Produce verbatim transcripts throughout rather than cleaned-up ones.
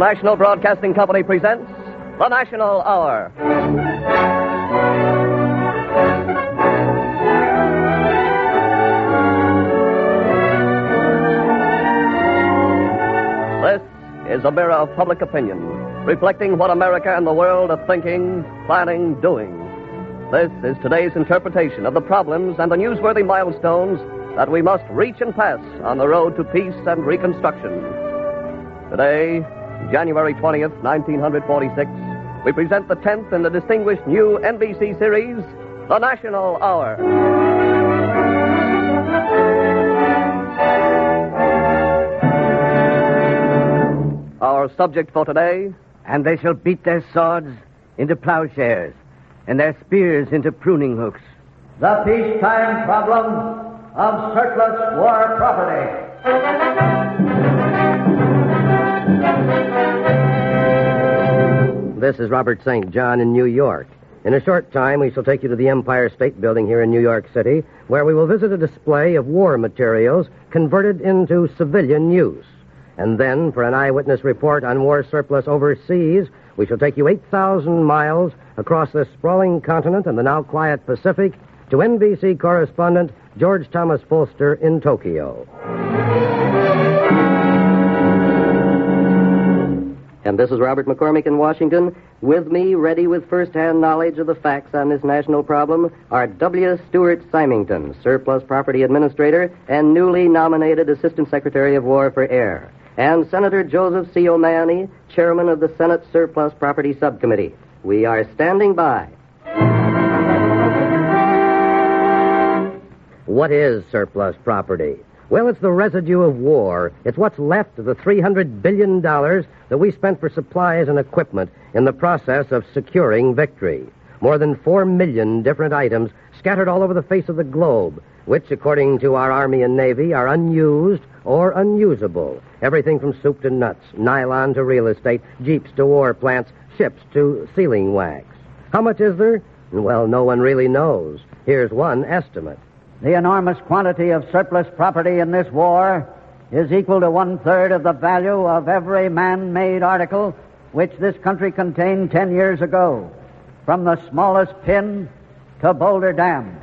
National Broadcasting Company presents the National Hour. This is a mirror of public opinion, reflecting what America and the world are thinking, planning, doing. This is today's interpretation of the problems and the newsworthy milestones that we must reach and pass on the road to peace and reconstruction. Today, January twentieth, nineteen forty-six, we present the tenth in the distinguished new N B C series, The National Hour. Our subject for today... And they shall beat their swords into plowshares, and their spears into pruning hooks. The peacetime problem of surplus war property. This is Robert Saint John in New York. In a short time, we shall take you to the Empire State Building here in New York City, where we will visit a display of war materials converted into civilian use. And then, for an eyewitness report on war surplus overseas, we shall take you eight thousand miles across this sprawling continent and the now quiet Pacific to N B C correspondent George Thomas Folster in Tokyo. And this is Robert McCormick in Washington. With me, ready with first-hand knowledge of the facts on this national problem, are W. Stuart Symington, Surplus Property Administrator and newly nominated Assistant Secretary of War for Air, and Senator Joseph C. O'Mahony, Chairman of the Senate Surplus Property Subcommittee. We are standing by. What is surplus property? Well, it's the residue of war. It's what's left of the three hundred billion dollars that we spent for supplies and equipment in the process of securing victory. More than four million different items scattered all over the face of the globe, which, according to our Army and Navy, are unused or unusable. Everything from soup to nuts, nylon to real estate, jeeps to war plants, ships to sealing wax. How much is there? Well, no one really knows. Here's one estimate. The enormous quantity of surplus property in this war is equal to one-third of the value of every man-made article which this country contained ten years ago, from the smallest pin to Boulder Dam.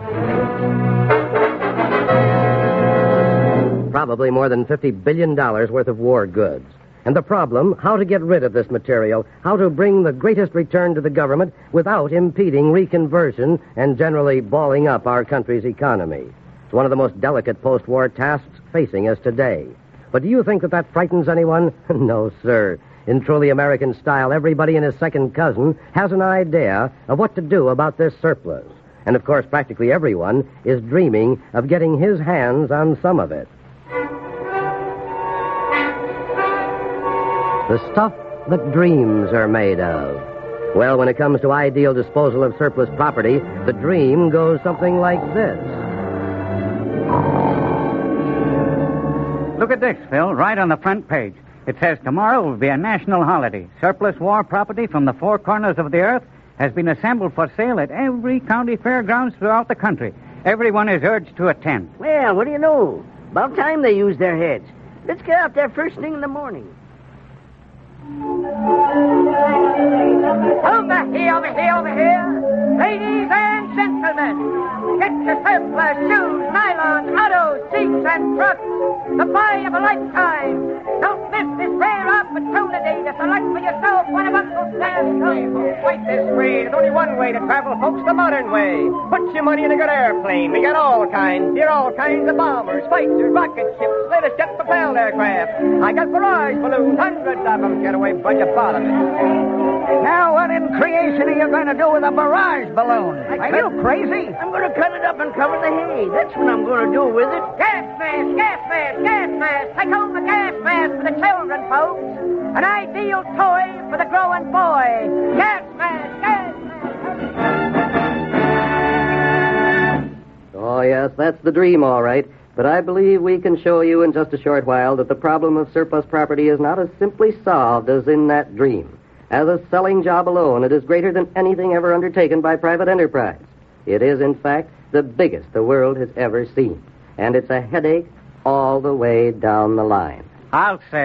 Probably more than fifty billion dollars worth of war goods. And the problem, how to get rid of this material, how to bring the greatest return to the government without impeding reconversion and generally balling up our country's economy. It's one of the most delicate post-war tasks facing us today. But do you think that that frightens anyone? No, sir. In truly American style, everybody and his second cousin has an idea of what to do about this surplus. And, of course, practically everyone is dreaming of getting his hands on some of it. The stuff that dreams are made of. Well, when it comes to ideal disposal of surplus property, the dream goes something like this. Look at this, Phil, right on the front page. It says tomorrow will be a national holiday. Surplus war property from the four corners of the earth has been assembled for sale at every county fairgrounds throughout the country. Everyone is urged to attend. Well, what do you know? About time they use their heads. Let's get out there first thing in the morning. Over here, over here, over here. Ladies and gentlemen, get your surplus shoes, nylons, autos, seats, and trucks. The buy of a lifetime. Don't miss this rare opportunity to select for yourself one of Uncle Sam's. Quite this way. There's only one way to travel, folks, the modern way. Put your money in a good airplane. We got all kinds. Here all kinds of bombers, fighters, rocket ships, latest jet-propelled aircraft. I got barrage balloons, hundreds of them. Get away from your father. Now, what in creation are you going to do with a barrage balloon? I Are cut- you crazy? I'm going to cut it up and cover the hay. That's what I'm going to do with it. Gas mask, gas mask, gas mask. Take home the gas mask for the children, folks. An ideal toy for the growing boy. Gas mask, gas mask. Oh, yes, that's the dream, all right. But I believe we can show you in just a short while that the problem of surplus property is not as simply solved as in that dream. As a selling job alone, it is greater than anything ever undertaken by private enterprise. It is, in fact, the biggest the world has ever seen. And it's a headache all the way down the line. I'll say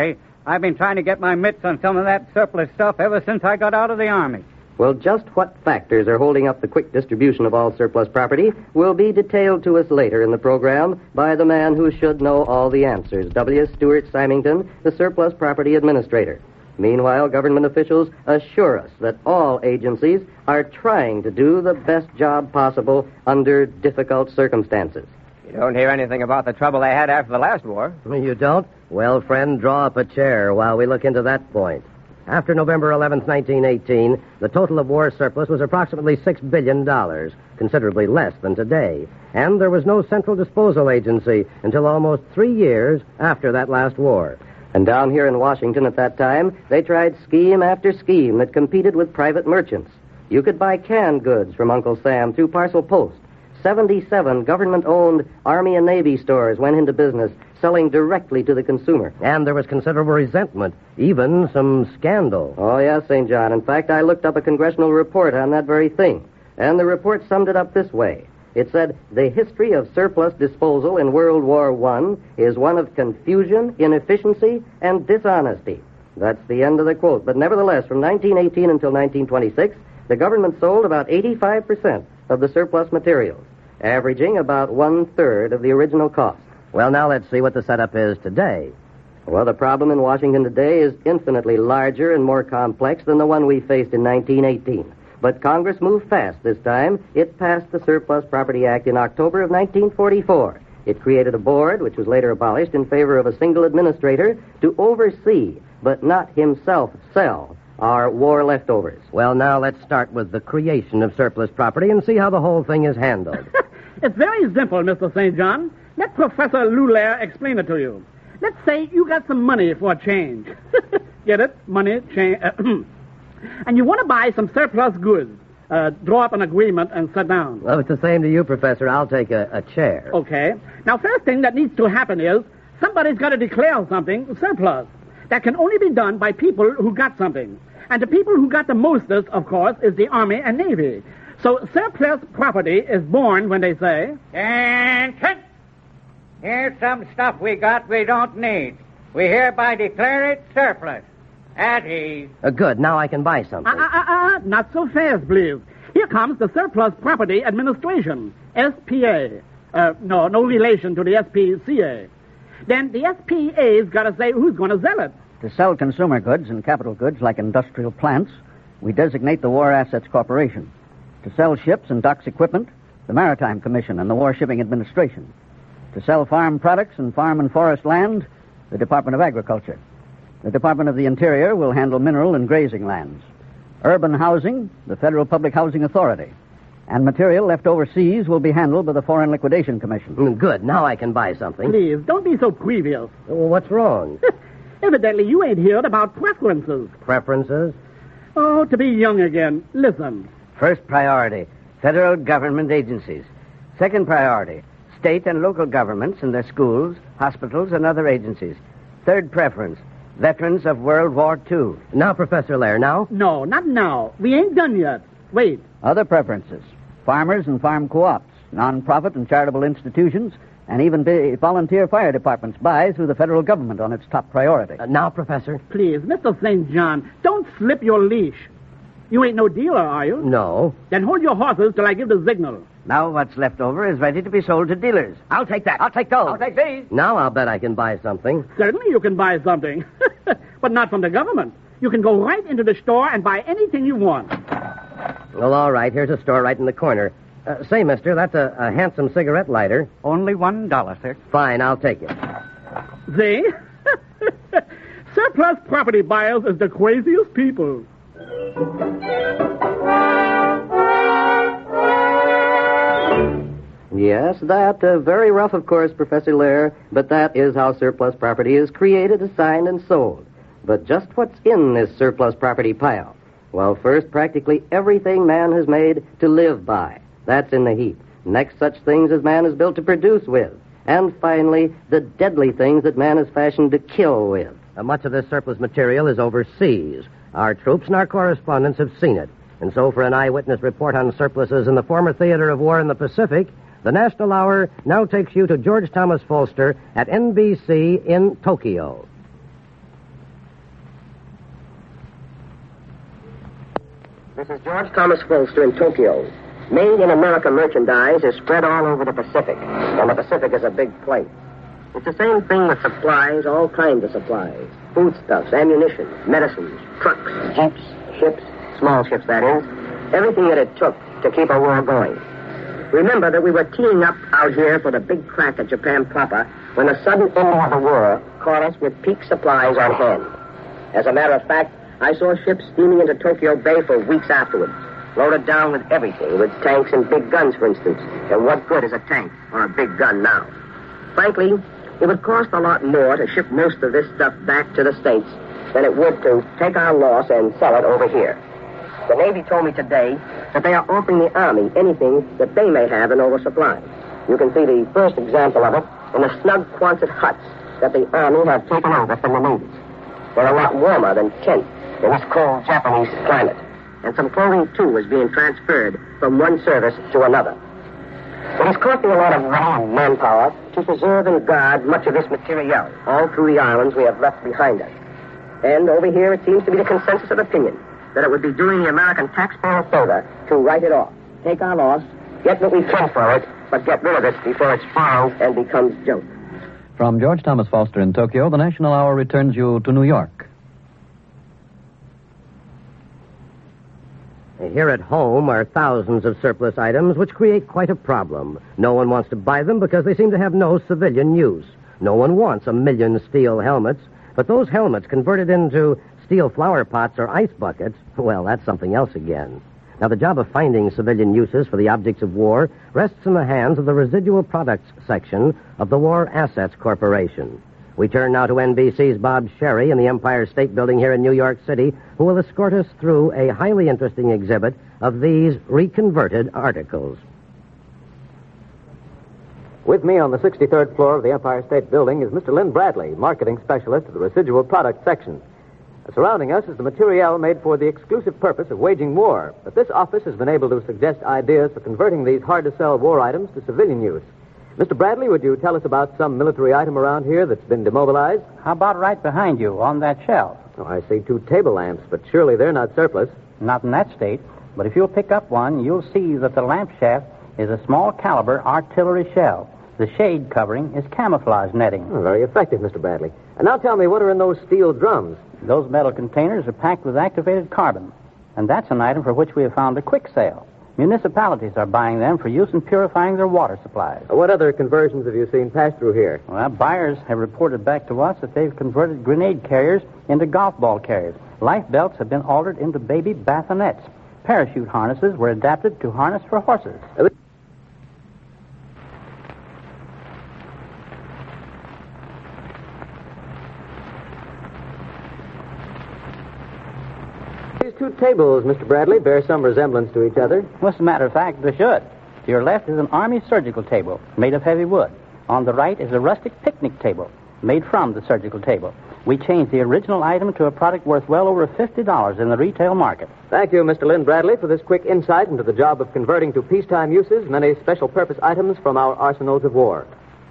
I've been trying to get my mitts on some of that surplus stuff ever since I got out of the Army. Well, just what factors are holding up the quick distribution of all surplus property will be detailed to us later in the program by the man who should know all the answers, W. Stuart Symington, the Surplus Property Administrator. Meanwhile, government officials assure us that all agencies are trying to do the best job possible under difficult circumstances. You don't hear anything about the trouble they had after the last war. You don't? Well, friend, draw up a chair while we look into that point. After November eleventh, nineteen eighteen, the total of war surplus was approximately six billion dollars, considerably less than today. And there was no central disposal agency until almost three years after that last war. And down here in Washington at that time, they tried scheme after scheme that competed with private merchants. You could buy canned goods from Uncle Sam through parcel post. seventy-seven government-owned Army and Navy stores went into business, selling directly to the consumer. And there was considerable resentment, even some scandal. Oh, yes, Saint John. In fact, I looked up a congressional report on that very thing. And the report summed it up this way. It said, the history of surplus disposal in World War One is one of confusion, inefficiency, and dishonesty. That's the end of the quote. But nevertheless, from nineteen eighteen until nineteen twenty-six, the government sold about eighty-five percent of the surplus materials, averaging about one-third of the original cost. Well, now let's see what the setup is today. Well, the problem in Washington today is infinitely larger and more complex than the one we faced in nineteen eighteen. But Congress moved fast this time. It passed the Surplus Property Act in October of nineteen forty-four. It created a board, which was later abolished, in favor of a single administrator to oversee, but not himself sell, our war leftovers. Well, now let's start with the creation of surplus property and see how the whole thing is handled. It's very simple, Mister Saint John. Let Professor Lulaire explain it to you. Let's say you got some money for a change. Get it? Money, change. And you want to buy some surplus goods. Uh, draw up an agreement and sit down. Well, it's the same to you, Professor. I'll take a, a chair. Okay. Now, first thing that needs to happen is somebody's got to declare something surplus. That can only be done by people who got something. And the people who got the mostest, of course, is the Army and Navy. So surplus property is born when they say... Attention! Here's some stuff we got we don't need. We hereby declare it surplus. At ease. Uh, good. Now I can buy something. Uh, uh, uh, uh, not so fast, please. Here comes the Surplus Property Administration, S P A. Uh, no, no relation to the S P C A. Then the S P A's got to say who's going to sell it. To sell consumer goods and capital goods like industrial plants, we designate the War Assets Corporation. To sell ships and docks equipment, the Maritime Commission and the War Shipping Administration. To sell farm products and farm and forest land, the Department of Agriculture. The Department of the Interior will handle mineral and grazing lands. Urban housing, the Federal Public Housing Authority. And material left overseas will be handled by the Foreign Liquidation Commission. Mm, good. Now I can buy something. Please, don't be so previous. Well, what's wrong? Evidently, you ain't heard about preferences. Preferences? Oh, to be young again. Listen. First priority, federal government agencies. Second priority, state and local governments and their schools, hospitals, and other agencies. Third preference, veterans of World War Two. Now, Professor Lair, now? No, not now. We ain't done yet. Wait. Other preferences, farmers and farm co-ops, non-profit and charitable institutions, and even the volunteer fire departments buy through the federal government on its top priority. Uh, now, Professor? Please, Mister Saint John, don't slip your leash. You ain't no dealer, are you? No. Then hold your horses till I give the signal. Now what's left over is ready to be sold to dealers. I'll take that. I'll take those. I'll take these. Now I'll bet I can buy something. Certainly you can buy something. But not from the government. You can go right into the store and buy anything you want. Well, all right. Here's a store right in the corner. Uh, say, mister, that's a, a handsome cigarette lighter. Only one dollar, sir. Fine, I'll take it. See? Surplus property buyers is the craziest people. Yes, that, uh, very rough, of course, Professor Lair, but that is how surplus property is created, assigned, and sold. But just what's in this surplus property pile? Well, first, practically everything man has made to live by. That's in the heap. Next, such things as man is built to produce with. And finally, the deadly things that man is fashioned to kill with. Uh, much of this surplus material is overseas. Our troops and our correspondents have seen it. And so for an eyewitness report on surpluses in the former theater of war in the Pacific, the National Hour now takes you to George Thomas Folster at N B C in Tokyo. This is George Thomas Folster in Tokyo. Made in America merchandise is spread all over the Pacific, and the Pacific is a big place. It's the same thing with supplies, all kinds of supplies. Foodstuffs, ammunition, medicines, trucks, jeeps, ships, small ships, that is. Everything that it took to keep a war going. Remember that we were teeing up out here for the big crack at Japan proper when the sudden ending of the war caught us with peak supplies on hand. As a matter of fact, I saw ships steaming into Tokyo Bay for weeks afterwards, loaded down with everything, with tanks and big guns, for instance. And what good is a tank or a big gun now? Frankly, it would cost a lot more to ship most of this stuff back to the States than it would to take our loss and sell it over here. The Navy told me today that they are offering the Army anything that they may have in oversupply. You can see the first example of it in the snug Quonset huts that the Army have taken over from the Navy. They're a lot warmer than Kent in this cold Japanese climate. And some clothing, too, is being transferred from one service to another. It is costing a lot of money and manpower to preserve and guard much of this material all through the islands we have left behind us. And over here, it seems to be the consensus of opinion that it would be doing the American taxpayer a favor to write it off, take our loss, get what we can for it, but get rid of it before it spoils and becomes junk. From George Thomas Foster in Tokyo, the National Hour returns you to New York. Here at home are thousands of surplus items which create quite a problem. No one wants to buy them because they seem to have no civilian use. No one wants a million steel helmets, but those helmets converted into steel flower pots or ice buckets, well, that's something else again. Now, the job of finding civilian uses for the objects of war rests in the hands of the Residual Products section of the War Assets Corporation. We turn now to N B C's Bob Sherry in the Empire State Building here in New York City, who will escort us through a highly interesting exhibit of these reconverted articles. With me on the sixty-third floor of the Empire State Building is Mister Lynn Bradley, marketing specialist of the Residual Products section. Surrounding us is the material made for the exclusive purpose of waging war, but this office has been able to suggest ideas for converting these hard-to-sell war items to civilian use. Mister Bradley, would you tell us about some military item around here that's been demobilized? How about right behind you on that shelf? Oh, I see two table lamps, but surely they're not surplus. Not in that state, but if you'll pick up one, you'll see that the lamp shaft is a small caliber artillery shell. The shade covering is camouflage netting. Oh, very effective, Mister Bradley. And now tell me, what are in those steel drums? Those metal containers are packed with activated carbon, and that's an item for which we have found a quick sale. Municipalities are buying them for use in purifying their water supplies. What other conversions have you seen pass through here? Well, buyers have reported back to us that they've converted grenade carriers into golf ball carriers. Life belts have been altered into baby bassinets. Parachute harnesses were adapted to harness for horses. These two tables, Mister Bradley, bear some resemblance to each other. Well, as a matter of fact, they should. To your left is an Army surgical table made of heavy wood. On the right is a rustic picnic table made from the surgical table. We changed the original item to a product worth well over fifty dollars in the retail market. Thank you, Mister Lynn Bradley, for this quick insight into the job of converting to peacetime uses many special purpose items from our arsenals of war.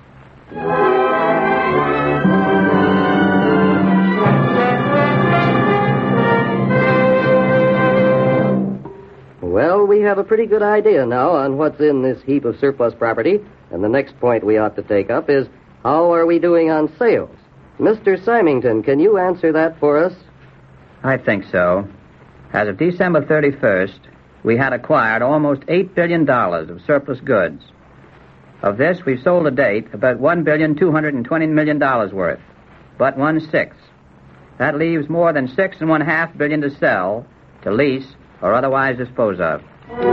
Well, we have a pretty good idea now on what's in this heap of surplus property, and the next point we ought to take up is, how are we doing on sales? Mister Symington, can you answer that for us? I think so. As of December thirty-first, we had acquired almost eight billion dollars of surplus goods. Of this, we've sold to date about one billion two hundred twenty million dollars worth, but one-sixth. That leaves more than six and one-half billion to sell, to lease, or otherwise dispose of.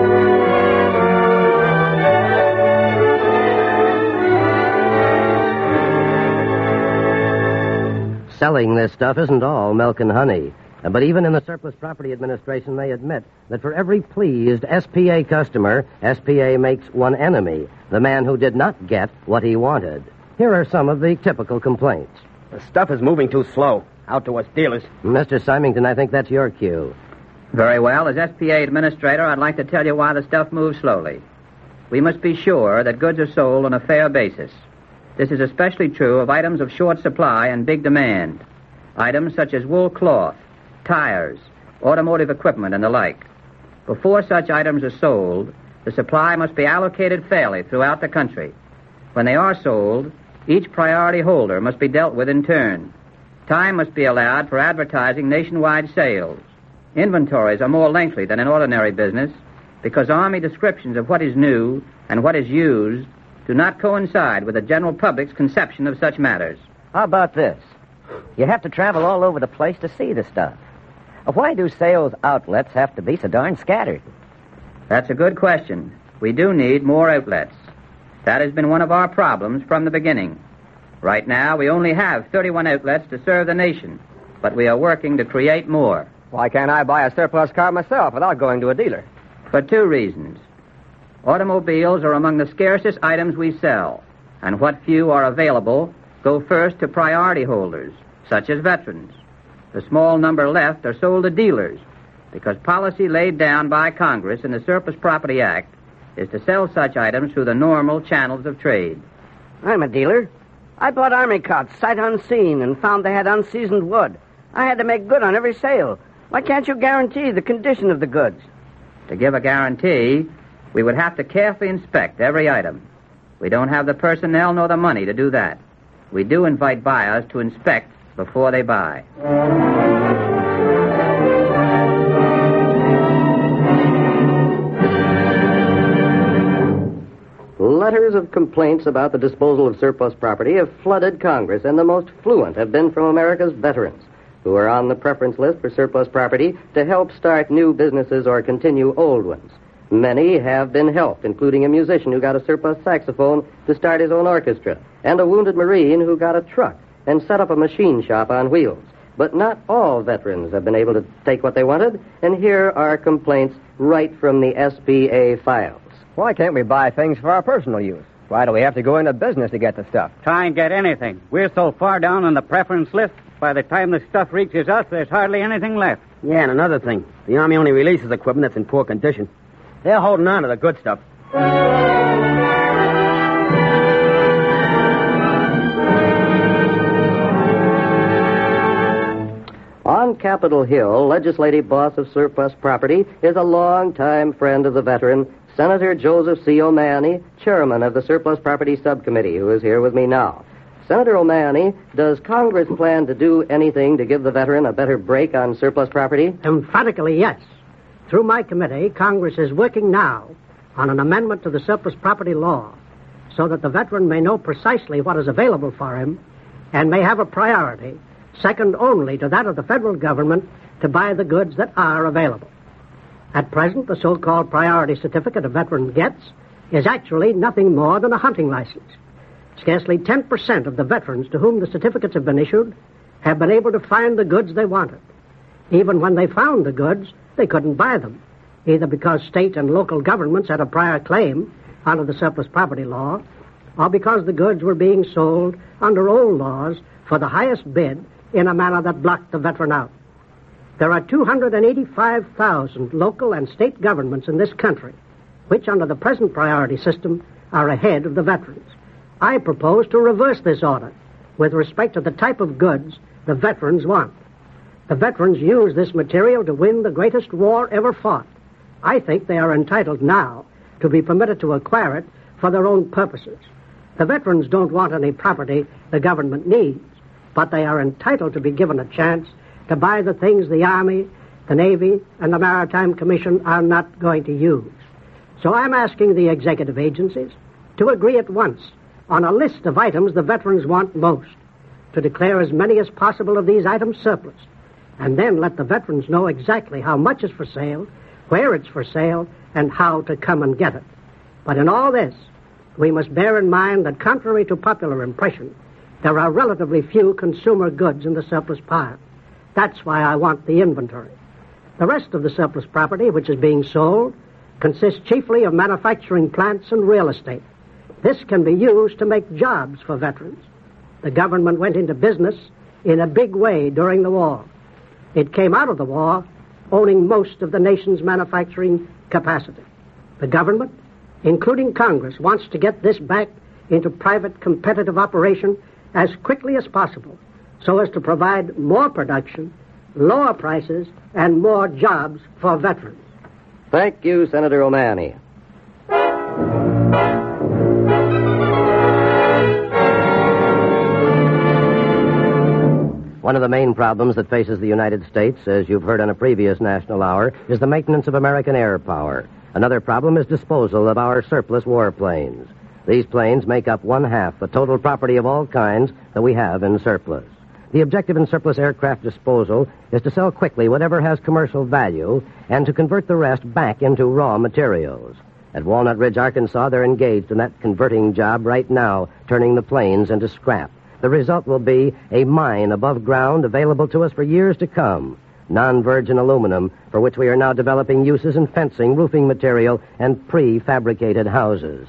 Selling this stuff isn't all milk and honey. But even in the Surplus Property Administration, they admit that for every pleased S P A customer, S P A makes one enemy, the man who did not get what he wanted. Here are some of the typical complaints. The stuff is moving too slow. Out to us dealers. Mister Symington, I think that's your cue. Very well. As S P A administrator, I'd like to tell you why the stuff moves slowly. We must be sure that goods are sold on a fair basis. This is especially true of items of short supply and big demand. Items such as wool cloth, tires, automotive equipment, and the like. Before such items are sold, the supply must be allocated fairly throughout the country. When they are sold, each priority holder must be dealt with in turn. Time must be allowed for advertising nationwide sales. Inventories are more lengthy than in ordinary business because Army descriptions of what is new and what is used do not coincide with the general public's conception of such matters. How about this? You have to travel all over the place to see the stuff. Why do sales outlets have to be so darn scattered? That's a good question. We do need more outlets. That has been one of our problems from the beginning. Right now, we only have thirty-one outlets to serve the nation, but we are working to create more. Why can't I buy a surplus car myself without going to a dealer? For two reasons. Automobiles are among the scarcest items we sell, and what few are available go first to priority holders, such as veterans. The small number left are sold to dealers, because policy laid down by Congress in the Surplus Property Act is to sell such items through the normal channels of trade. I'm a dealer. I bought army cots sight unseen and found they had unseasoned wood. I had to make good on every sale. Why can't you guarantee the condition of the goods? To give a guarantee, we would have to carefully inspect every item. We don't have the personnel nor the money to do that. We do invite buyers to inspect before they buy. Letters of complaints about the disposal of surplus property have flooded Congress, and the most fluent have been from America's veterans, who are on the preference list for surplus property to help start new businesses or continue old ones. Many have been helped, including a musician who got a surplus saxophone to start his own orchestra, and a wounded Marine who got a truck and set up a machine shop on wheels. But not all veterans have been able to take what they wanted, and here are complaints right from the S P A files. Why can't we buy things for our personal use? Why do we have to go into business to get the stuff? Try and get anything. We're so far down on the preference list, by the time the stuff reaches us, there's hardly anything left. Yeah, and another thing. The Army only releases equipment that's in poor condition. They're holding on to the good stuff. On Capitol Hill, legislative boss of surplus property is a longtime friend of the veteran, Senator Joseph C. O'Mahony, chairman of the Surplus Property Subcommittee, who is here with me now. Senator O'Mahony, does Congress plan to do anything to give the veteran a better break on surplus property? Emphatically, yes. Through my committee, Congress is working now on an amendment to the surplus property law so that the veteran may know precisely what is available for him and may have a priority, second only to that of the federal government, to buy the goods that are available. At present, the so-called priority certificate a veteran gets is actually nothing more than a hunting license. Scarcely ten percent of the veterans to whom the certificates have been issued have been able to find the goods they wanted. Even when they found the goods, they couldn't buy them, either because state and local governments had a prior claim under the surplus property law, or because the goods were being sold under old laws for the highest bid in a manner that blocked the veteran out. There are two hundred eighty-five thousand local and state governments in this country, which under the present priority system are ahead of the veterans. I propose to reverse this order with respect to the type of goods the veterans want. The veterans use this material to win the greatest war ever fought. I think they are entitled now to be permitted to acquire it for their own purposes. The veterans don't want any property the government needs, but they are entitled to be given a chance to buy the things the Army, the Navy, and the Maritime Commission are not going to use. So I'm asking the executive agencies to agree at once on a list of items the veterans want most, to declare as many as possible of these items surplus, and then let the veterans know exactly how much is for sale, where it's for sale, and how to come and get it. But in all this, we must bear in mind that contrary to popular impression, there are relatively few consumer goods in the surplus pile. That's why I want the inventory. The rest of the surplus property which is being sold consists chiefly of manufacturing plants and real estate. This can be used to make jobs for veterans. The government went into business in a big way during the war. It came out of the war owning most of the nation's manufacturing capacity. The government, including Congress, wants to get this back into private competitive operation as quickly as possible, so as to provide more production, lower prices, and more jobs for veterans. Thank you, Senator O'Mahony. One of the main problems that faces the United States, as you've heard on a previous National Hour, is the maintenance of American air power. Another problem is disposal of our surplus warplanes. These planes make up one half the total property of all kinds that we have in surplus. The objective in surplus aircraft disposal is to sell quickly whatever has commercial value and to convert the rest back into raw materials. At Walnut Ridge, Arkansas, they're engaged in that converting job right now, turning the planes into scrap. The result will be a mine above ground available to us for years to come. Non-virgin aluminum, for which we are now developing uses in fencing, roofing material, and prefabricated houses.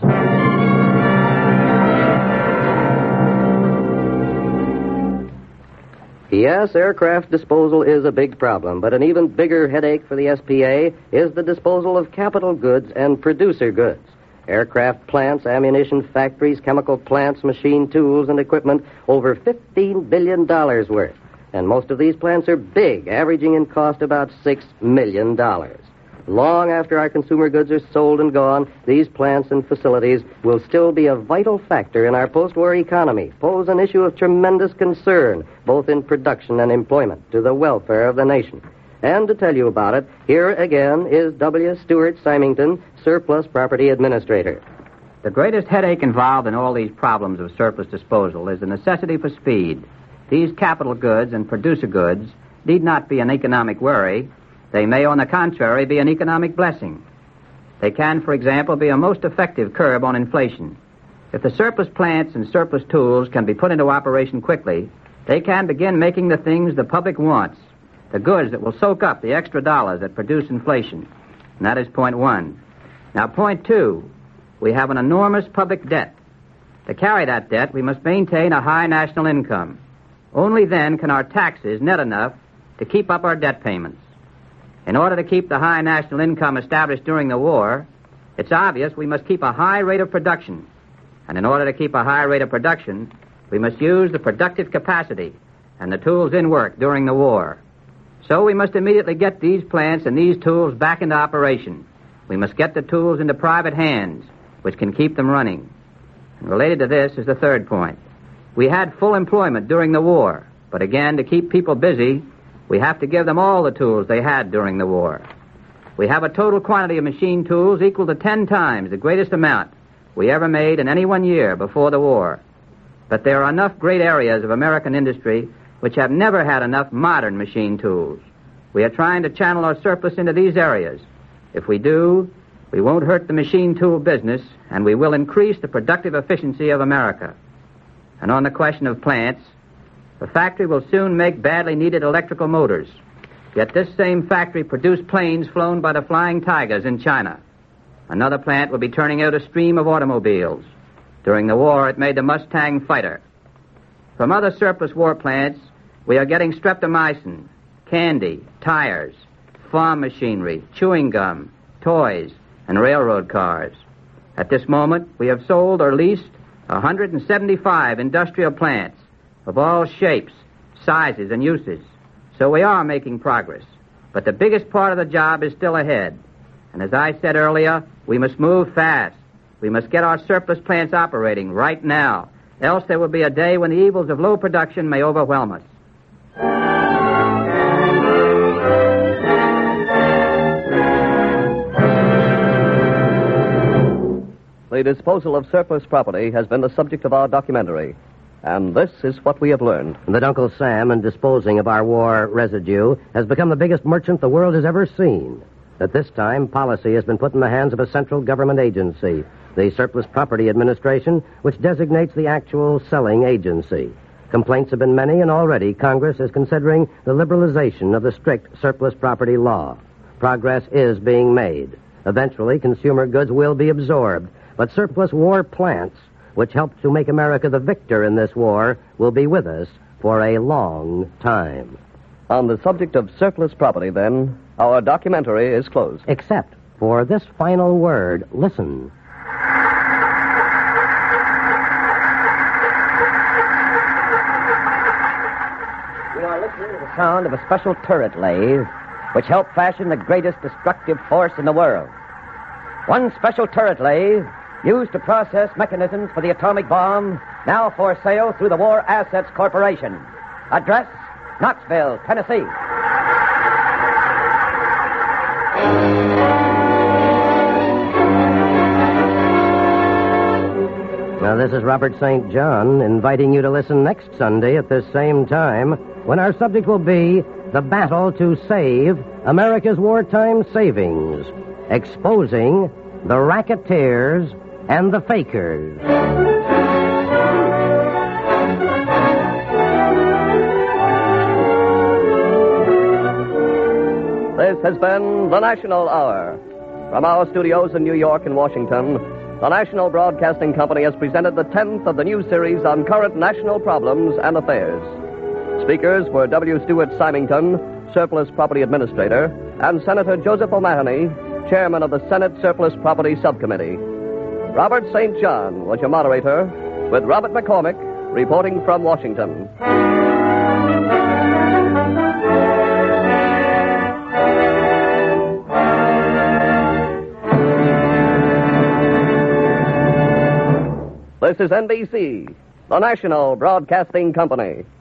Yes, aircraft disposal is a big problem, but an even bigger headache for the S P A is the disposal of capital goods and producer goods. Aircraft plants, ammunition factories, chemical plants, machine tools, and equipment, over fifteen billion dollars worth. And most of these plants are big, averaging in cost about six million dollars. Long after our consumer goods are sold and gone, these plants and facilities will still be a vital factor in our post-war economy, pose an issue of tremendous concern, both in production and employment, to the welfare of the nation. And to tell you about it, here again is W. Stewart Symington, Surplus Property Administrator. The greatest headache involved in all these problems of surplus disposal is the necessity for speed. These capital goods and producer goods need not be an economic worry. They may, on the contrary, be an economic blessing. They can, for example, be a most effective curb on inflation. If the surplus plants and surplus tools can be put into operation quickly, they can begin making the things the public wants, the goods that will soak up the extra dollars that produce inflation. And that is point one. Now, point two, we have an enormous public debt. To carry that debt, we must maintain a high national income. Only then can our taxes net enough to keep up our debt payments. In order to keep the high national income established during the war, it's obvious we must keep a high rate of production. And in order to keep a high rate of production, we must use the productive capacity and the tools in work during the war. So we must immediately get these plants and these tools back into operation. We must get the tools into private hands, which can keep them running. And related to this is the third point. We had full employment during the war, but again, to keep people busy, we have to give them all the tools they had during the war. We have a total quantity of machine tools equal to ten times the greatest amount we ever made in any one year before the war. But there are enough great areas of American industry which have never had enough modern machine tools. We are trying to channel our surplus into these areas. If we do, we won't hurt the machine tool business, and we will increase the productive efficiency of America. And on the question of plants, the factory will soon make badly needed electrical motors. Yet this same factory produced planes flown by the Flying Tigers in China. Another plant will be turning out a stream of automobiles. During the war, it made the Mustang fighter. From other surplus war plants, we are getting streptomycin, candy, tires, farm machinery, chewing gum, toys, and railroad cars. At this moment, we have sold or leased one hundred seventy-five industrial plants of all shapes, sizes, and uses. So we are making progress. But the biggest part of the job is still ahead. And as I said earlier, we must move fast. We must get our surplus plants operating right now. Else there will be a day when the evils of low production may overwhelm us. The disposal of surplus property has been the subject of our documentary. And this is what we have learned. That Uncle Sam, in disposing of our war residue, has become the biggest merchant the world has ever seen. At this time, policy has been put in the hands of a central government agency, the Surplus Property Administration, which designates the actual selling agency. Complaints have been many, and already Congress is considering the liberalization of the strict surplus property law. Progress is being made. Eventually, consumer goods will be absorbed, but surplus war plants, which helped to make America the victor in this war, will be with us for a long time. On the subject of surplus property, then, our documentary is closed. Except for this final word. Listen. We are listening to the sound of a special turret lathe which helped fashion the greatest destructive force in the world. One special turret lathe, used to process mechanisms for the atomic bomb, now for sale through the War Assets Corporation. Address, Knoxville, Tennessee. Now, this is Robert Saint John inviting you to listen next Sunday at this same time when our subject will be the battle to save America's wartime savings, exposing the racketeers and the fakers. This has been the National Hour. From our studios in New York and Washington, the National Broadcasting Company has presented the tenth of the new series on current national problems and affairs. Speakers were W. Stewart Symington, Surplus Property Administrator, and Senator Joseph O'Mahony, Chairman of the Senate Surplus Property Subcommittee. Robert Saint John was your moderator, with Robert McCormick reporting from Washington. This is N B C, the National Broadcasting Company.